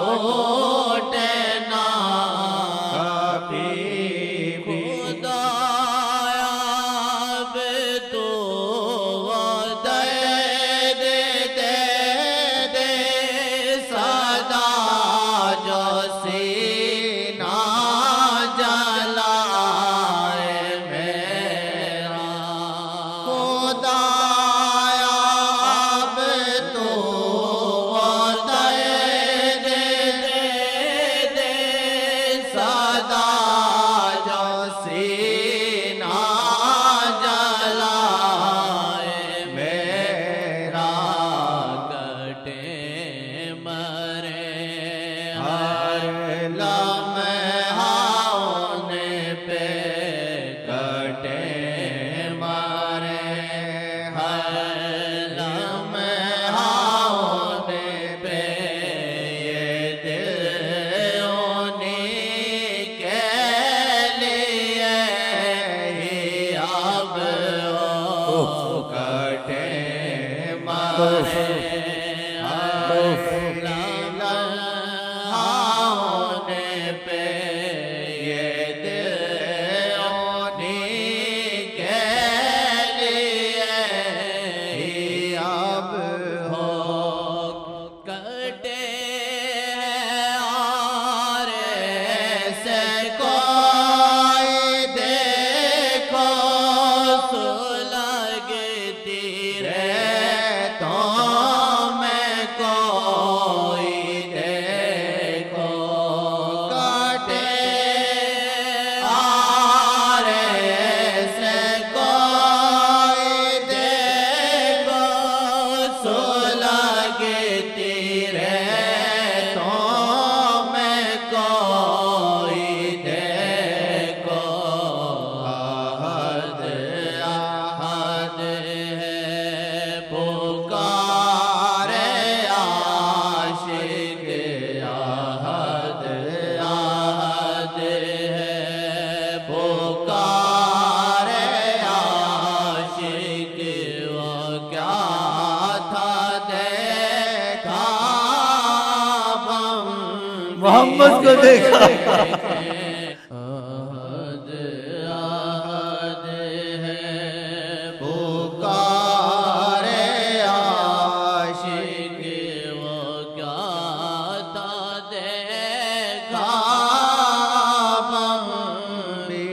छूटे ना कभी खुदाया अब तू दे सदा जो सीना जलाए मेरा खुदाया अब तू दे सदा जो सीना जलाए मेरा कटे मरे हर लम्हाने पे कटे मरे हर लम्हाने पे ये दिल उन्हीं के लिए ही अब हो कटे मरे लम्हाने पे ये दिल उन्हीं के लिए ही अब हो कटे और ऐसे कोई देखो सुलगती रे तो मैं कोई देखो कटे और ऐसे कोई देखो सुलगती रे तो मैं कोई देखो आहद आहद है पुकारे आशिक आहद आहद है पुकारे आशिक वो क्या था देखा मोहम्मद को देखा आहद आहद है पुकारे आशिक वो क्या था देखा हम भी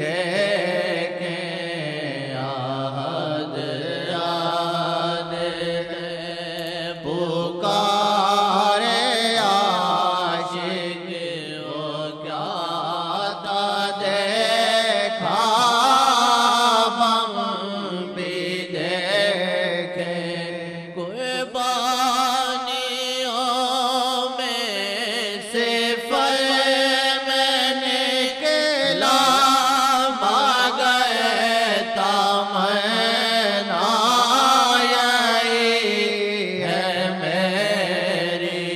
देखें आहद आहद है पुकारे आशिक वो क्या था देखा हम भी देखें कुर्बानियों में से फल में निकला गए तमन्ना यही है मेरी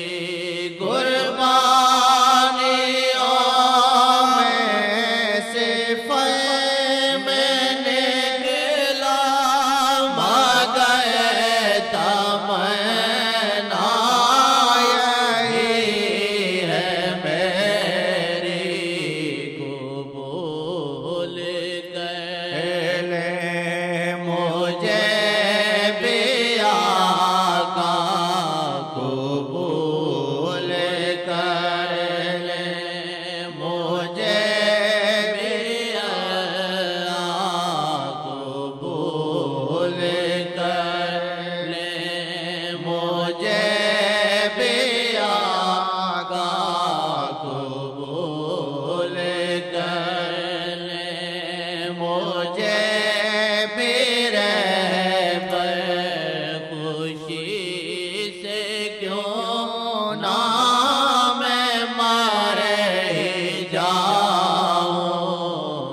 कुर्बानियों में से फल में निकला गए तमन्ना यही है मेरी कबूल कर ले मुझे भी आका कबूल कर ले मुझे भी अल्लाह कबूल कर ले मुझे भी आका कबूल कर ले मुझे भी रहबर खुशी से क्यों ना मैं मर ही जाऊं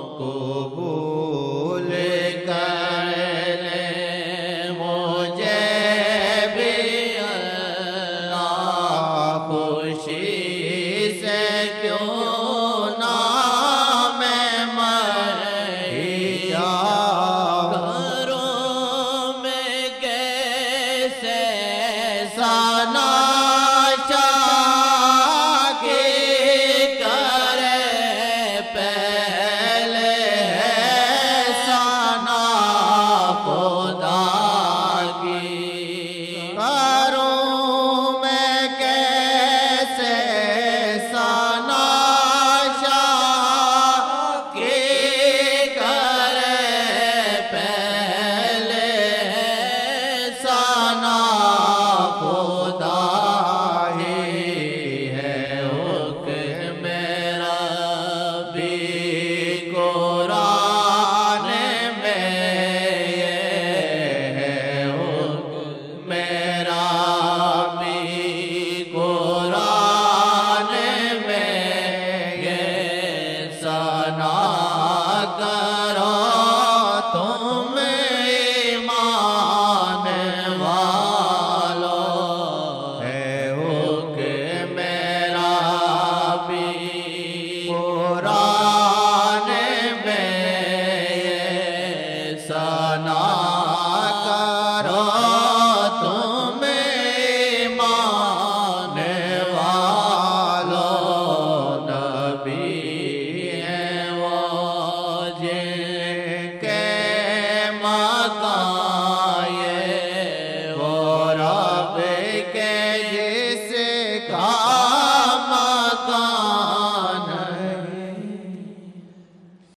कबूल कर ले मुझे भी अल्लाह खुशी से क्यों